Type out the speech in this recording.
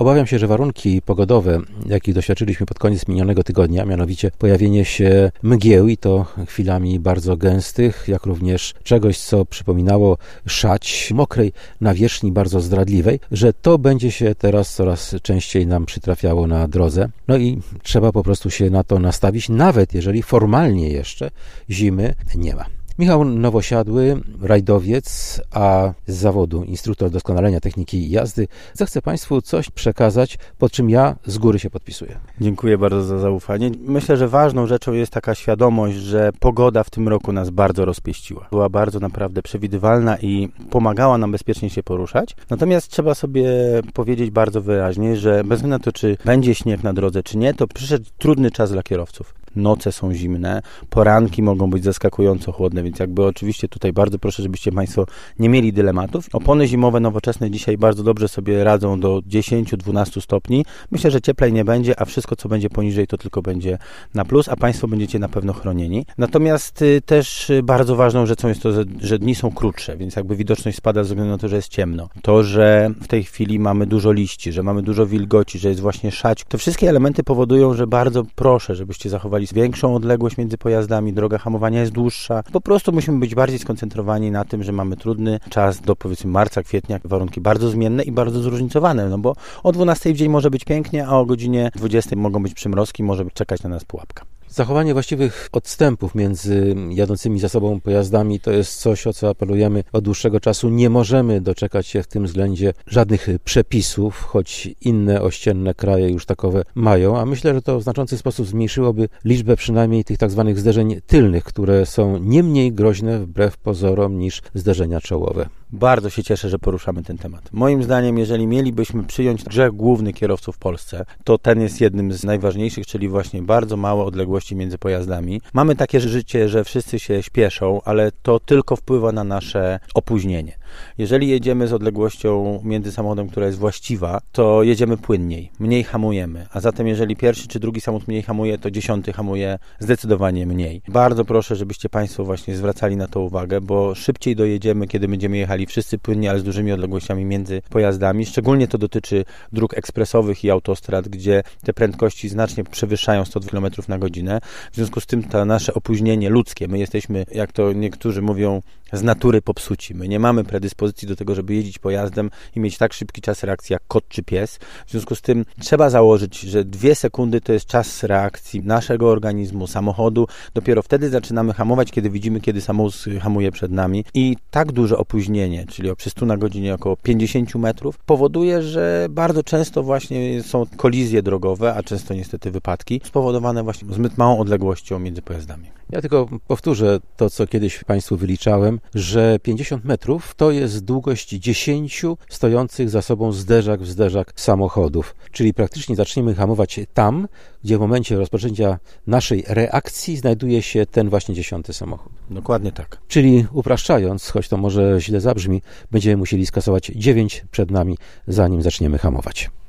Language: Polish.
Obawiam się, że warunki pogodowe, jakich doświadczyliśmy pod koniec minionego tygodnia, mianowicie pojawienie się mgieł i to chwilami bardzo gęstych, jak również czegoś, co przypominało szać, mokrej nawierzchni, bardzo zdradliwej, że to będzie się teraz coraz częściej nam przytrafiało na drodze. No i trzeba po prostu się na to nastawić, nawet jeżeli formalnie jeszcze zimy nie ma. Michał Nowosiadły, rajdowiec, a z zawodu instruktor doskonalenia techniki jazdy, zechce Państwu coś przekazać, pod czym ja z góry się podpisuję. Dziękuję bardzo za zaufanie. Myślę, że ważną rzeczą jest taka świadomość, że pogoda w tym roku nas bardzo rozpieściła. Była bardzo naprawdę przewidywalna i pomagała nam bezpiecznie się poruszać. Natomiast trzeba sobie powiedzieć bardzo wyraźnie, że bez względu na to, czy będzie śnieg na drodze, czy nie, to przyszedł trudny czas dla kierowców. Noce są zimne, poranki mogą być zaskakująco chłodne, więc jakby oczywiście tutaj bardzo proszę, żebyście Państwo nie mieli dylematów. Opony zimowe nowoczesne dzisiaj bardzo dobrze sobie radzą do 10-12 stopni. Myślę, że cieplej nie będzie, a wszystko co będzie poniżej to tylko będzie na plus, a Państwo będziecie na pewno chronieni. Natomiast też bardzo ważną rzeczą jest to, że dni są krótsze, więc jakby widoczność spada ze względu na to, że jest ciemno. To, że w tej chwili mamy dużo liści, że mamy dużo wilgoci, że jest właśnie szać. To wszystkie elementy powodują, że bardzo proszę, żebyście zachowali większą odległość między pojazdami, droga hamowania jest dłuższa. Po prostu musimy być bardziej skoncentrowani na tym, że mamy trudny czas do powiedzmy marca, kwietnia, warunki bardzo zmienne i bardzo zróżnicowane, no bo o 12 w dzień może być pięknie, a o godzinie 20 mogą być przymrozki, może czekać na nas pułapka. Zachowanie właściwych odstępów między jadącymi za sobą pojazdami to jest coś, o co apelujemy od dłuższego czasu. Nie możemy doczekać się w tym względzie żadnych przepisów, choć inne ościenne kraje już takowe mają, a myślę, że to w znaczący sposób zmniejszyłoby liczbę przynajmniej tych tak zwanych zderzeń tylnych, które są nie mniej groźne wbrew pozorom niż zderzenia czołowe. Bardzo się cieszę, że poruszamy ten temat. Moim zdaniem, jeżeli mielibyśmy przyjąć grzech główny kierowców w Polsce, to ten jest jednym z najważniejszych, czyli właśnie bardzo małe odległości między pojazdami. Mamy takie życie, że wszyscy się śpieszą, ale to tylko wpływa na nasze opóźnienie. Jeżeli jedziemy z odległością między samochodem, która jest właściwa, to jedziemy płynniej, mniej hamujemy, a zatem jeżeli pierwszy czy drugi samochód mniej hamuje, to 10 hamuje zdecydowanie mniej. Bardzo proszę, żebyście Państwo właśnie zwracali na to uwagę, bo szybciej dojedziemy, kiedy będziemy jechali wszyscy płynnie, ale z dużymi odległościami między pojazdami. Szczególnie to dotyczy dróg ekspresowych i autostrad, gdzie te prędkości znacznie przewyższają 100 km na godzinę. W związku z tym to nasze opóźnienie ludzkie, my jesteśmy, jak to niektórzy mówią, z natury popsuci. My nie mamy predyspozycji do tego, żeby jeździć pojazdem i mieć tak szybki czas reakcji jak kot czy pies. W związku z tym trzeba założyć, że 2 sekundy to jest czas reakcji naszego organizmu, samochodu. Dopiero wtedy zaczynamy hamować, kiedy widzimy, kiedy samochód hamuje przed nami. I tak duże opóźnienie, czyli przy 100 na godzinie około 50 metrów, powoduje, że bardzo często właśnie są kolizje drogowe, a często niestety wypadki, spowodowane właśnie zbyt małą odległością między pojazdami. Ja tylko powtórzę to, co kiedyś Państwu wyliczałem, że 50 metrów to jest długość 10 stojących za sobą zderzak w zderzak samochodów. Czyli praktycznie zaczniemy hamować tam, gdzie w momencie rozpoczęcia naszej reakcji znajduje się ten właśnie 10 samochód. Dokładnie tak. Czyli upraszczając, choć to może źle zabrzmi, będziemy musieli skasować 9 przed nami, zanim zaczniemy hamować.